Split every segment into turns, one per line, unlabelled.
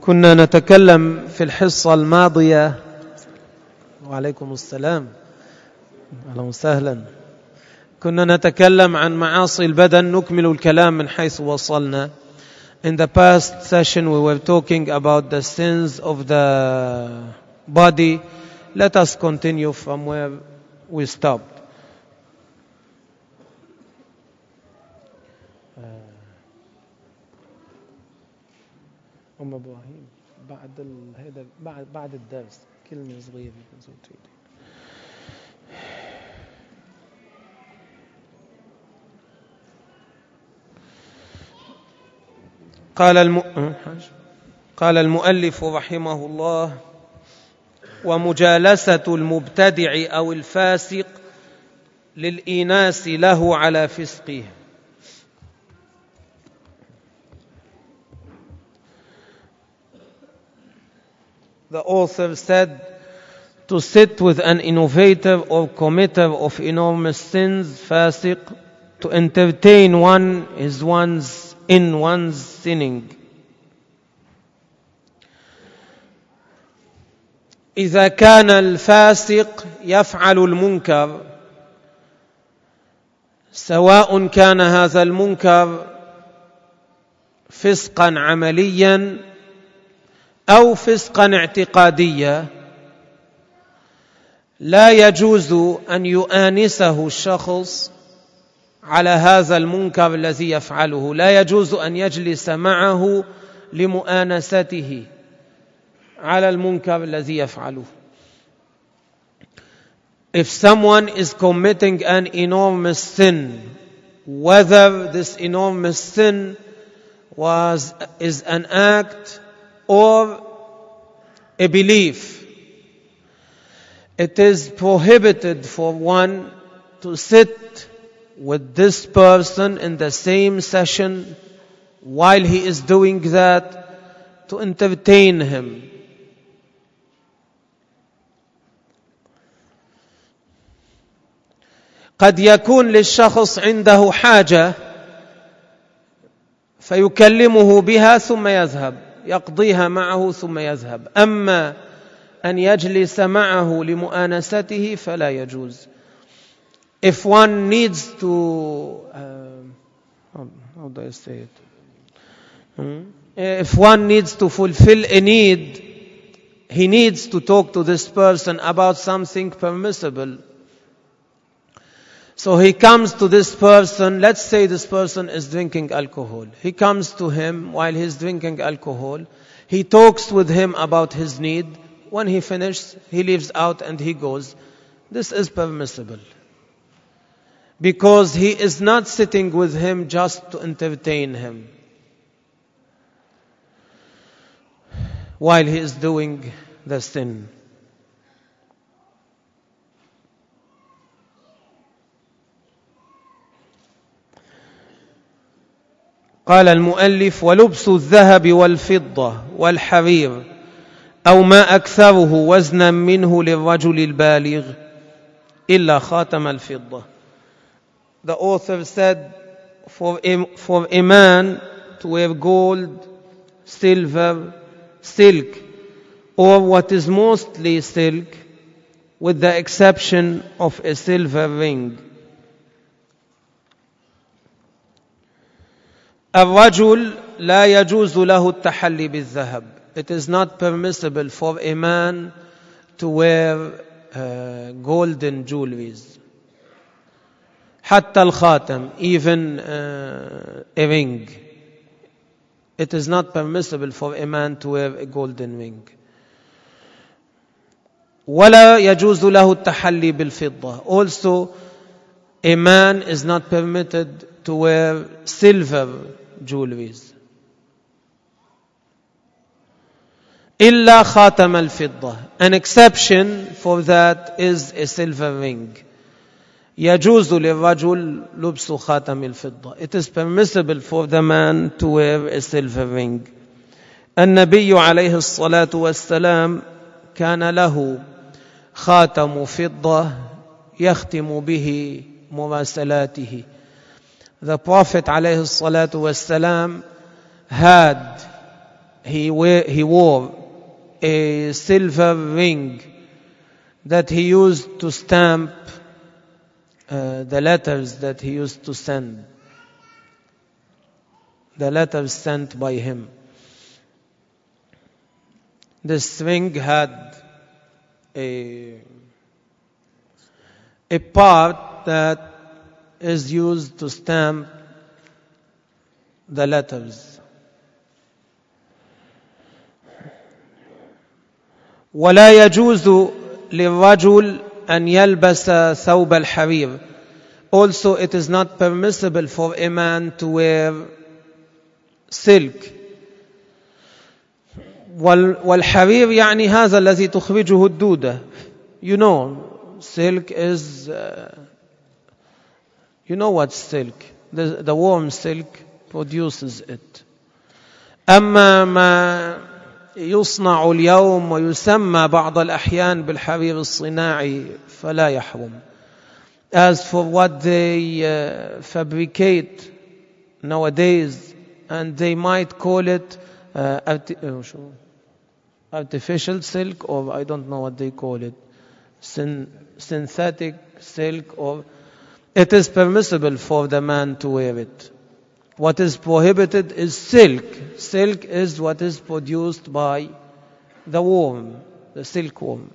كنا نتكلم في الحصة الماضية وعليكم السلام أهلا وسهلا. كنا نتكلم عن معاصي البدن. نكمل الكلام من حيث وصلنا. In the past session we were talking about the sins of the body. Let us continue from where we stopped. إبراهيم بعد الدرس كلمة صغيرة. قال المؤلف رحمه الله: ومجالسة المبتدع أو الفاسق للإيناس له على فسقه. The author said, to sit with an innovator or committer of enormous sins, fasiq, to entertain one is in one's sinning. إذا كان الفاسق يفعل المنكر، سواء كان هذا المنكر فسقا عمليا أو فسقا اعتقاديا، لا يجوز أن يؤانسه الشخص على هذا المنكر الذي يفعله، لا يجوز أن يجلس معه لمؤانسته على المنكر الذي يفعله. If someone is committing an enormous sin, whether this enormous sin is an act or a belief, it is prohibited for one to sit with this person in the same session while he is doing that, to entertain him. قد يكون للشخص عنده حاجة فيكلمه بها ثم يذهب، يقضيها معه ثم يذهب. أما أن يجلس معه لمؤانسته فلا يجوز. If one needs to how do I say it? If one needs to fulfill a need, he needs to talk to this person about something permissible. So he comes to this person. Let's say this person is drinking alcohol. He comes to him while he's drinking alcohol. He talks with him about his need. When he finishes, he leaves out and he goes. This is permissible, because he is not sitting with him just to entertain him while he is doing the sin. قال المؤلف: ولبس الذهب والفضة والحرير أو ما أكثره وزنا منه للرجل البالغ إلا خاتم الفضة. The author said, for a man to wear gold, silver, silk, or what is mostly silk, with the exception of a silver ring. الرجل لا يجوز له التحلي بالذهب. It is not permissible for a man to wear golden jewelries. حتى الخاتم, even a ring. It is not permissible for a man to wear a golden ring. ولا يجوز له التحلي بالفضة. Also, a man is not permitted to wear silver jewelries. إلا خاتم الفضة. An exception for that is a silver ring. يجوز للرجل لبس خاتم الفضة. It is permissible for the man to wear a silver ring. النبي عليه الصلاة والسلام كان له خاتم فضة يختم به مراسلاته. The Prophet عليه الصلاة والسلام had he wore a silver ring that he used to stamp the letters that he used to send, the letters sent by him. This ring had a part that is used to stamp the letters. ولا يجوز للرجل أن يلبس ثوب الحرير. Also, it is not permissible for a man to wear silk. والحرير يعني هذا الذي تخرجه الدودة. You know, silk is, you know what's silk? The warm silk produces it. أما ما يصنع اليوم ويسمى بعض الأحيان بالحرير الصناعي فلا يحرم. As for what they fabricate nowadays, and they might call it artificial silk, or I don't know what they call it, synthetic silk, or it is permissible for the man to wear it. What is prohibited is silk. Silk is what is produced by the worm, the silkworm.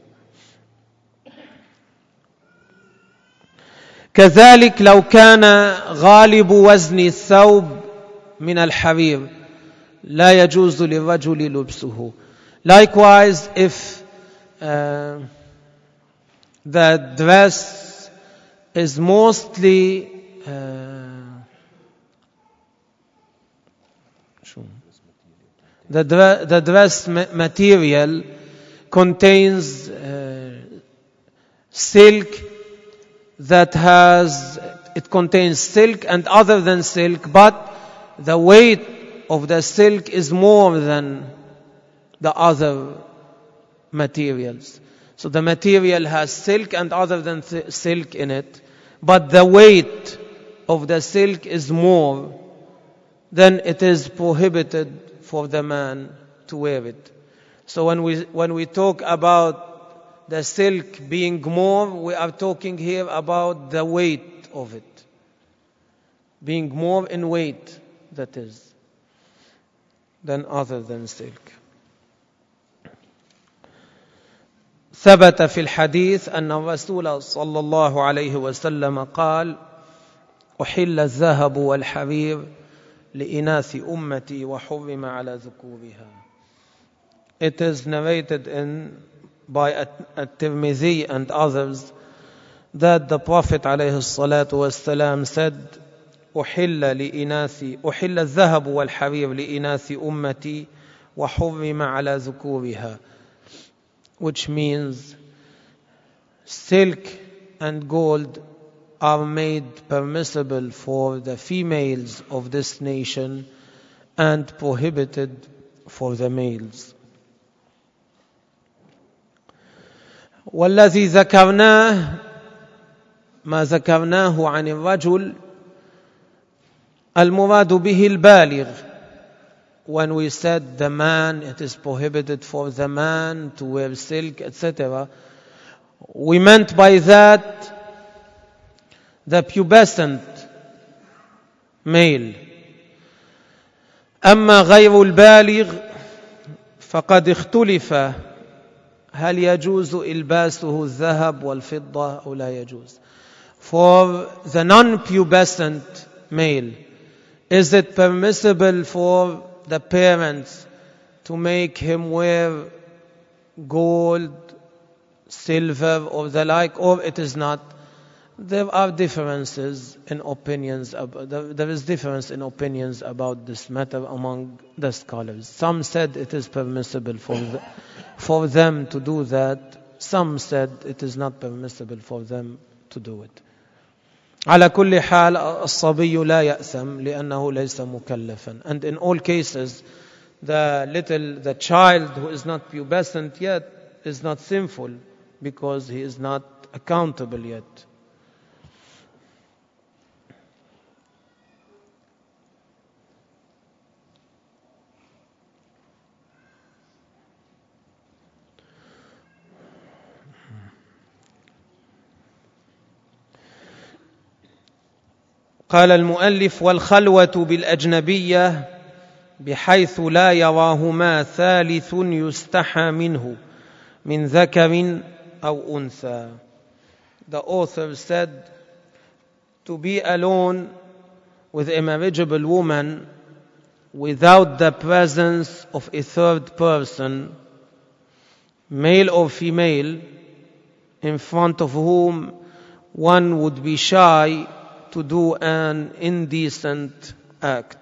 كذلك لو كان غالب وزن الثوب من الحرير لا يجوز للرجل لبسه. Likewise, if the dress is mostly the dress material contains silk it contains silk and other than silk, but the weight of the silk is more than the other materials. So the material has silk and other than silk in it, but the weight of the silk is more, then it is prohibited for the man to wear it. So when we talk about the silk being more, we are talking here about the weight of it. Being more in weight, that is, than other than silk. ثبت في الحديث أن الرسول صلى الله عليه وسلم قال: أحل الذهب والحرير لإناث أمتي وحرم على ذكورها. It is narrated by At-Tirmidhi and others that the Prophet عليه الصلاة والسلام said: أحل الذهب والحرير لإناث أمتي وحرم على ذكورها, which means silk and gold are made permissible for the females of this nation and prohibited for the males. والذي ذكرناه ما ذكرناه عن الرجل المراد به البالغ. When we said the man, it is prohibited for the man to wear silk, etc., we meant by that the pubescent male. أما غير البالغ فقد اختلف هل يجوز إلباسه الذهب والفضة أو لا يجوز. For the non-pubescent male, is it permissible for the parents to make him wear gold, silver, or the like, or it is not? There are differences in opinions. There is difference in opinions about this matter among the scholars. Some said it is permissible for them to do that. Some said it is not permissible for them to do it. على كل حال الصبي لا يأثم لأنه ليس مكلفا. And in all cases, the child who is not pubescent yet is not sinful because he is not accountable yet. قال المؤلف: والخلوة بالأجنبية بحيث لا يراهما ثالث يستحى منه من ذكر أو أنثى. The author said, to be alone with a marriageable woman without the presence of a third person, male or female, in front of whom one would be shy to do an indecent act.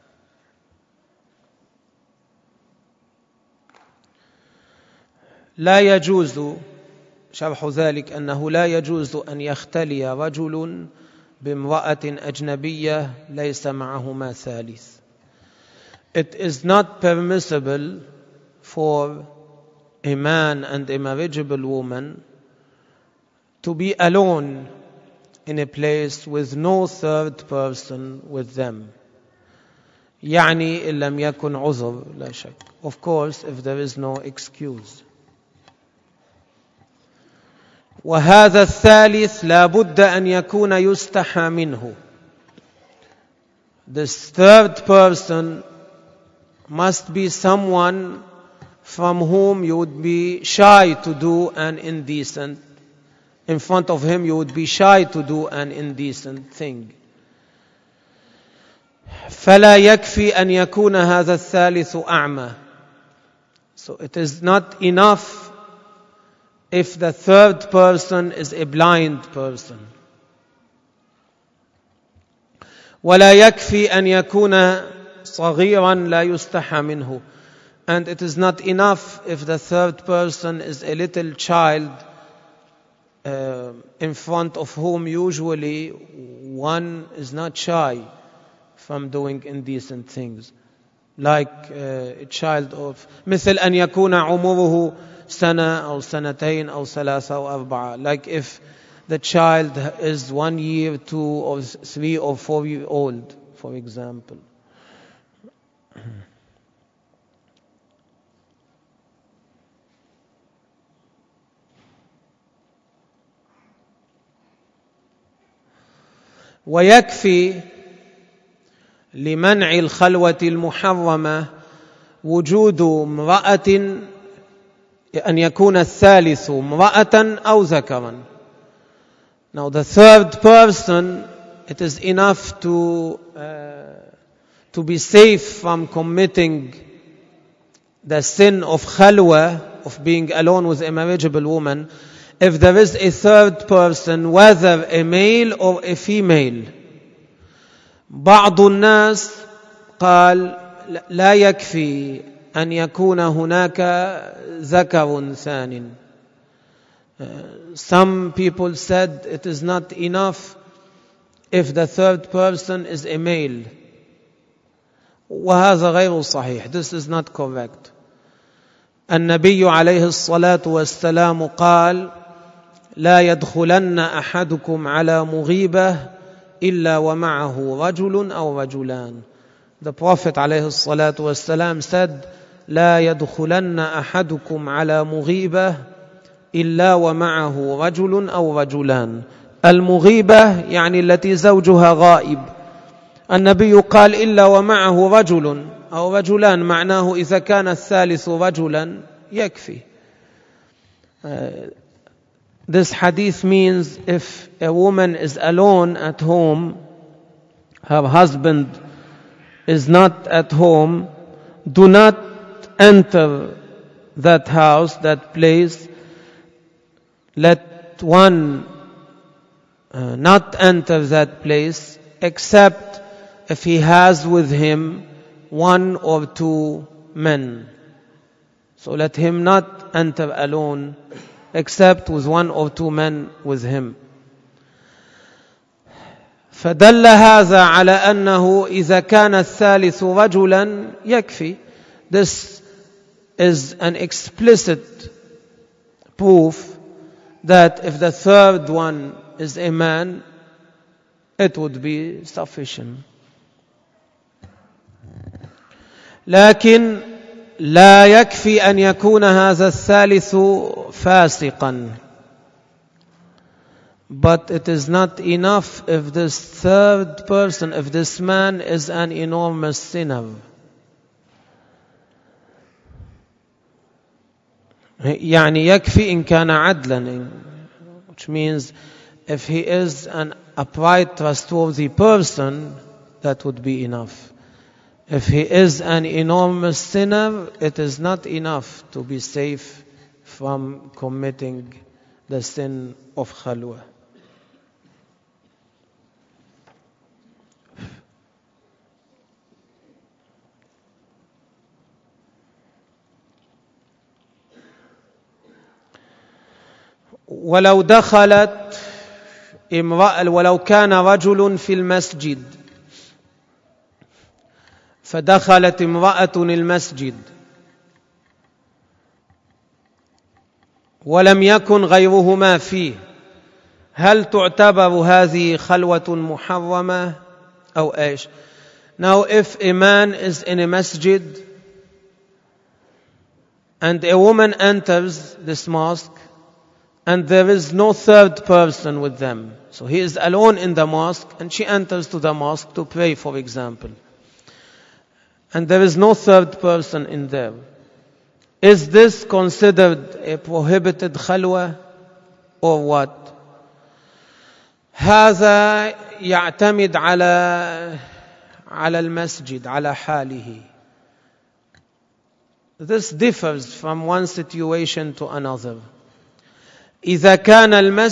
لا يجوز، شرح ذلك أنه لا يجوز أن يختلي رجل بامرأة أجنبية ليس معهما ثالث. It is not permissible for a man and a marriageable woman to be alone in a place with no third person with them. يعني إن لم يكن عذر، لا شك. Of course, if there is no excuse. وهذا الثالث لا بد أن يكون يستحى منه. This third person must be someone from whom you would be shy to do an indecent. In front of him you would be shy to do an indecent thing. فلا يكفي أن يكون هذا الثالث أعمى. So it is not enough if the third person is a blind person. ولا يكفي أن يكون صغيرا لا يستحى منه. And it is not enough if the third person is a little child in front of whom usually one is not shy from doing indecent things. Like a child of مثل أن يكون عمره سنة أو سنتين أو ثلاثة أو أربعة. Like if the child is 1 year, 2 or 3 or 4 years old, for example. ويكفي لمنع الخلوة المحرمة وجود امرأة، أن يكون الثالث امرأة أو ذكرا. Now the third person, it is enough to be safe from committing the sin of khalwa, of being alone with a marriageable woman, if there is a third person, whether a male or a female. بعض الناس قال لا يكفي أن يكون هناك ذكر ثان. Some people said it is not enough if the third person is a male. وهذا غير صحيح. This is not correct. النبي عليه الصلاة والسلام قال: لا يدخلن أحدكم على مغيبة إلا ومعه رجل أو رجلان. The Prophet عليه الصلاة والسلام said: لا يدخلن أحدكم على مغيبة إلا ومعه رجل أو رجلان. المغيبة يعني التي زوجها غائب. النبي قال: إلا ومعه رجل أو رجلان، معناه إذا كان الثالث رجلا يكفي. This hadith means if a woman is alone at home, her husband is not at home, do not enter that house, that place. Let one not enter that place except if he has with him 1 or 2 men. So let him not enter alone except with 1 or 2 men with him. فدل هذا على أنه إذا كان الثالث رجلا يكفي. This is an explicit proof that if the third one is a man, it would be sufficient. لكن لا يكفي أن يكون هذا الثالث فاسقا. But it is not enough if this third person, if this man is an enormous sinner. يعني يكفي إن كان عدلا, which means if he is an upright, trustworthy person, that would be enough. If he is an enormous sinner, it is not enough to be safe from committing the sin of khalwa. ولو دخلت امرأة, ولو كان رجل في المسجد فدخلت امرأة المسجد ولم يكن غيرهما فيه, هل تعتبر هذه خلوة محرمة أو إيش؟ Now if a man is in a masjid and a woman enters this mosque and there is no third person with them, so he is alone in the mosque and she enters to the mosque to pray, for example, and there is no third person in there, is this considered a prohibited khalwa or what? هذا يعتمد على المسجد, على حاله. This differs from one situation to another. إذا كان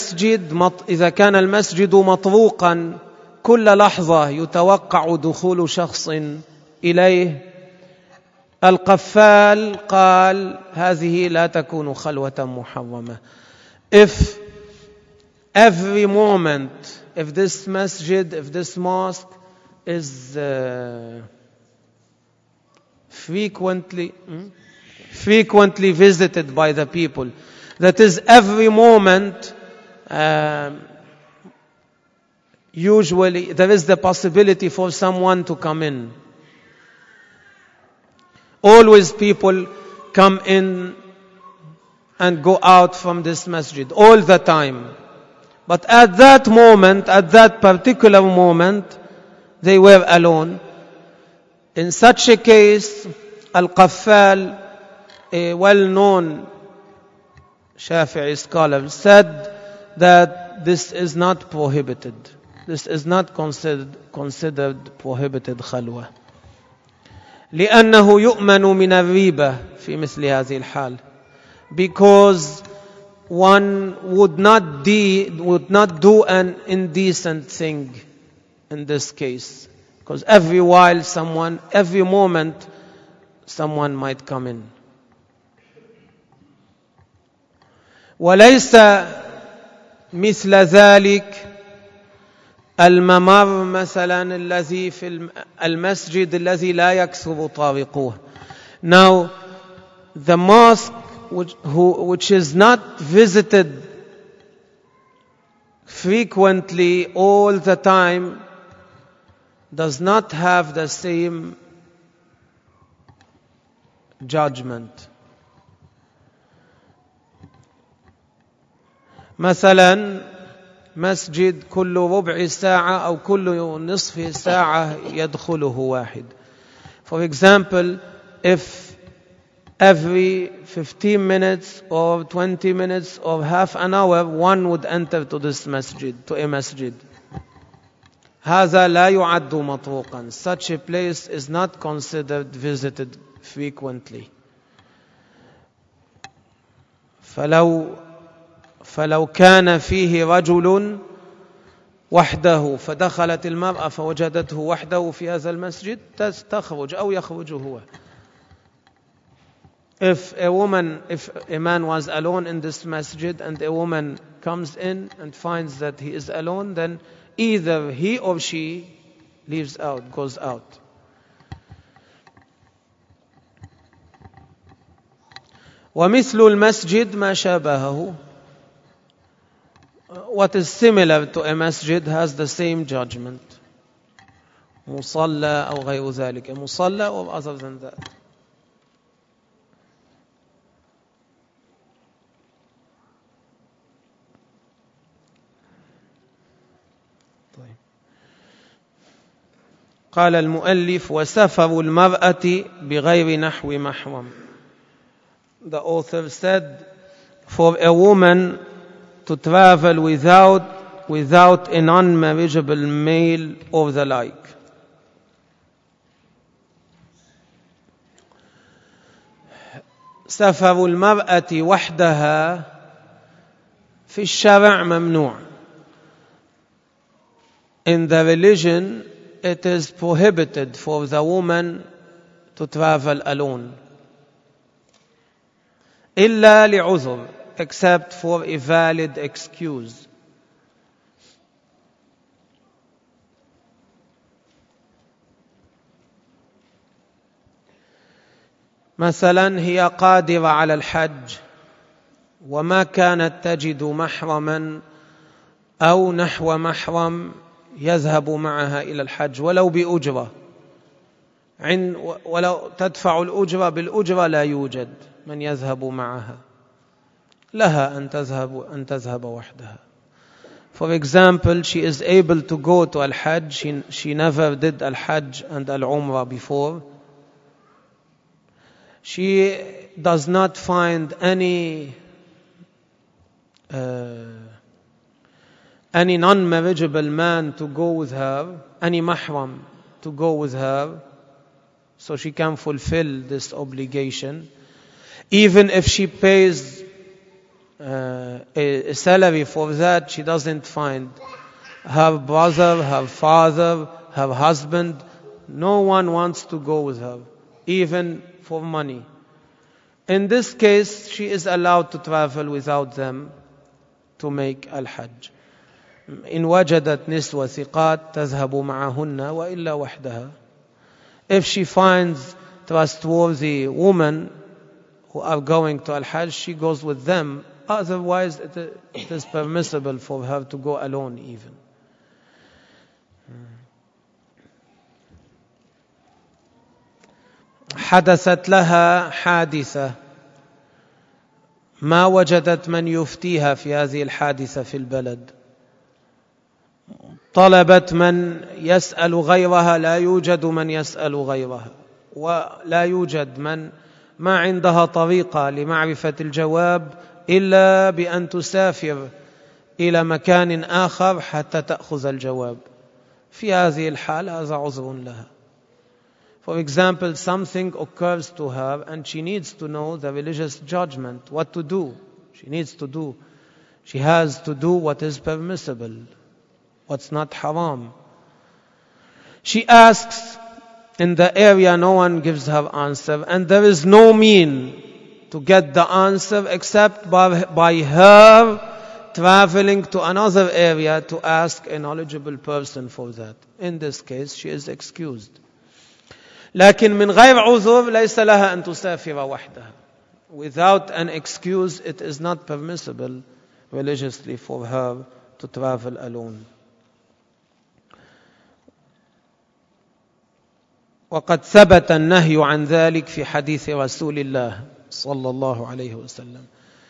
المسجد مطروقا كل لحظة يتوقع دخول شخص إليه, القفال قال هذه لا تكون خلوة محرمة. If every moment, if this masjid, if this mosque is frequently visited by the people, that is every moment, usually there is the possibility for someone to come in. Always people come in and go out from this masjid all the time. But at that moment, at that particular moment, they were alone. In such a case, Al-Qaffal, a well-known Shafi'i scholar, said that this is not prohibited. This is not considered prohibited khalwa. لأنه يؤمن من الريبة في مثل هذه الحال, because one would not do an indecent thing in this case, because every moment someone might come in. وليس مثل ذلك الممر مثلا الذي في المسجد الذي لا يكثر طارقوه. Now the mosque which is not visited frequently all the time does not have the same judgment. مثلا مسجد كل ربع ساعة أو كل نصف ساعة يدخله واحد. For example, if every 15 minutes or 20 minutes or half an hour one would enter to this masjid, to a masjid, هذا لا يعد مطروقا. Such a place is not considered visited frequently. فلو كان فيه رجل وحده فدخلت المرأة فوجدته وحده في هذا المسجد تخرج أو يخرج هو. If a man was alone in this masjid and a woman comes in and finds that he is alone, then either he or she leaves out, goes out. ومثل المسجد ما شابهه. What is similar to a masjid has the same judgment. مصلى أو غير ذلك. مصلى or other than that. قال المؤلف وسفر المرأة بغير نحو محرم. The author said, for a woman to travel without a non-marriageable male or the like. سفر المرأة وحدها في الشرع ممنوع. In the religion, it is prohibited for the woman to travel alone. إلا لعذر, except for a valid excuse. مثلا هي قادرة على الحج وما كانت تجد محرما أو نحو محرم يذهب معها إلى الحج ولو بأجرة، ولو تدفع الأجرة بالأجرة لا يوجد من يذهب معها، لها أن تذهب وحدها. For example, she is able to go to Al-Hajj. She never did Al-Hajj and Al-Umrah before. She does not find any non-marriageable man to go with her, any mahram to go with her, so she can fulfill this obligation. Even if she pays a salary for that, she doesn't find her brother, her father, her husband. No one wants to go with her, even for money. In this case, she is allowed to travel without them to make al-Hajj. إن وجدت نسوة ثقات تذهب معهن وإلا وحدها. If she finds trustworthy women who are going to al-Hajj, she goes with them. Otherwise, it is permissible for her to go alone even. حدثت لها حادثة ما وجدت من يفتيها في هذه الحادثة في البلد، طلبت من يسأل غيرها، لا يوجد من يسأل غيرها، ولا يوجد من ما عندها طريقة لمعرفة الجواب إلا بأن تسافر إلى مكان آخر حتى تأخذ الجواب. في هذه الحال هذا عذر لها. For example, something occurs to her and she needs to know the religious judgment, what to do. She has to do what is permissible, what's not haram. She asks in the area, no one gives her answer, and there is no mean to get the answer except by her traveling to another area to ask a knowledgeable person for that. In this case, she is excused. لكن من غير عذر ليس لها أن تسافر وحدها. Without an excuse, it is not permissible religiously for her to travel alone. وقد ثبت النهي عن ذلك في حديث رسول الله صلى الله عليه وسلم.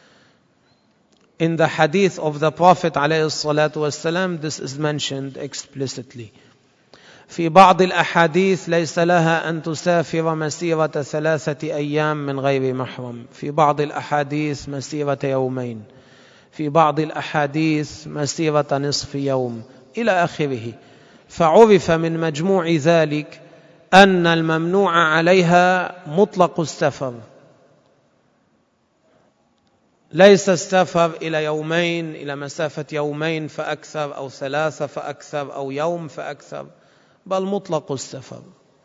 In the hadith of the Prophet عليه الصلاة والسلام, this is mentioned explicitly. في بعض الأحاديث ليس لها أن تسافر مسيرة 3 أيام من غير محرم، في بعض الأحاديث مسيرة يومين، في بعض الأحاديث مسيرة نصف يوم إلى آخره. فعرف من مجموع ذلك أن الممنوع عليها مطلق السفر، ليس السفر إلى يومين، إلى مسافة يومين فأكثر أو 3 فأكثر أو يوم فأكثر، بل مطلق السفر.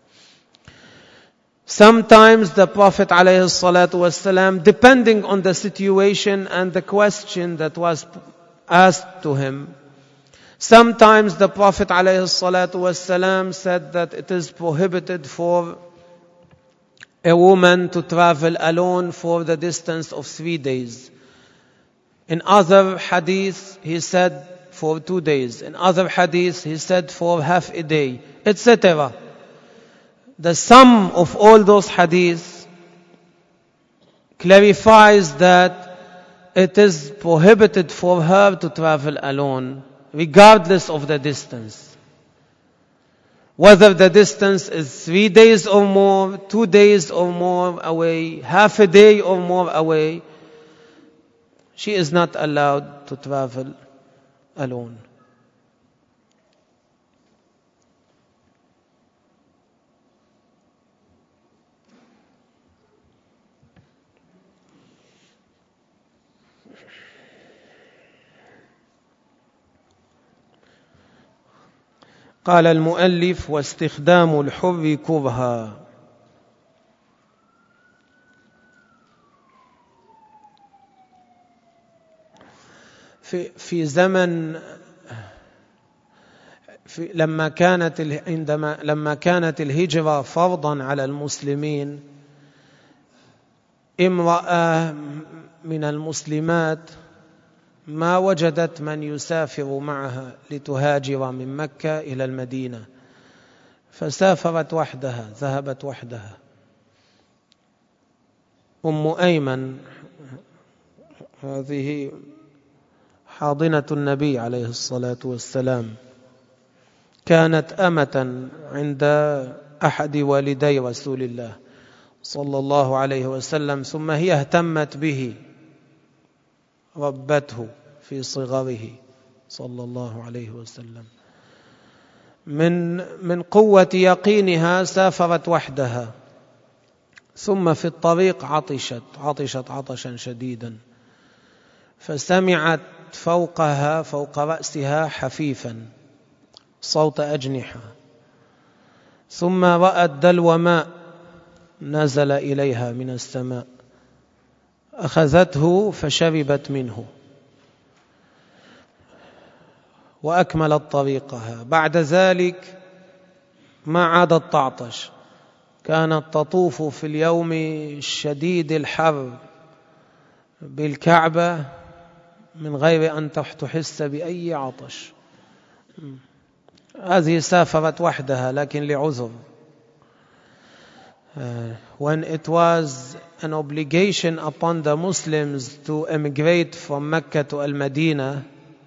Sometimes the Prophet ﷺ, depending on the situation and the question that was asked to him, sometimes the Prophet ﷺ said that it is prohibited for a woman to travel alone for the distance of 3 days. In other hadith, he said for 2 days. In other hadith, he said for half a day, etc. The sum of all those hadiths clarifies that it is prohibited for her to travel alone, regardless of the distance. whether the distance is 3 days or more, 2 days or more away, half a day or more away, she is not allowed to travel alone. قال المؤلف: واستخدام الحر كرها. في زمن لما كانت الهجرة فرضا على المسلمين، امرأة من المسلمات ما وجدت من يسافر معها لتهاجر من مكة إلى المدينة، فسافرت وحدها، ذهبت وحدها. أم أيمن هذه حاضنة النبي عليه الصلاة والسلام، كانت أمة عند أحد والدي رسول الله صلى الله عليه وسلم، ثم هي اهتمت به، ربته في صغره صلى الله عليه وسلم. من قوة يقينها سافرت وحدها، ثم في الطريق عطشت عطشا شديدا، فسمعت فوق رأسها حفيفا صوت أجنحة، ثم رأت دلو ماء نزل إليها من السماء، أخذته فشربت منه وأكملت طريقها. بعد ذلك ما عادت تعطش، كانت تطوف في اليوم الشديد الحر بالكعبة من غير أن تحس بأي عطش. هذه سافرت وحدها لكن لعذر. When it was an obligation upon the Muslims to emigrate from Mecca to Al-Madinah,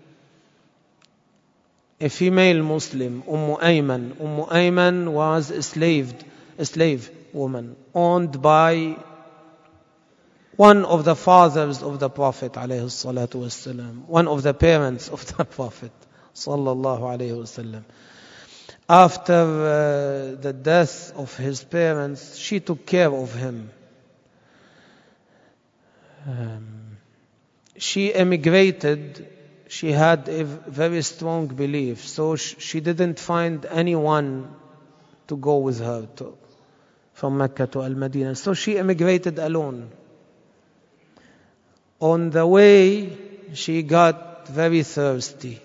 a female Muslim, Umm Ayman was a slave woman owned by one of the fathers of the Prophet alayhi salatu wasalam, one of the parents of the Prophet sallallahu alayhi wasallam. After the death of his parents, she took care of him. She emigrated. She had a very strong belief, so she didn't find anyone to go with her from Mecca to Al-Madinah. So she emigrated alone. On the way, she got very thirsty.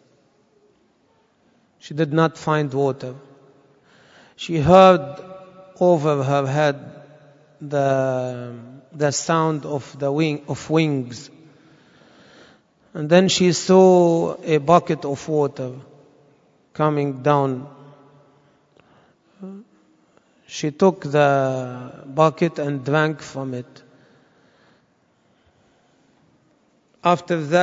She did not find water. She heard over her head the sound of wings. And then she saw a bucket of water coming down. She took the bucket and drank from it. After that,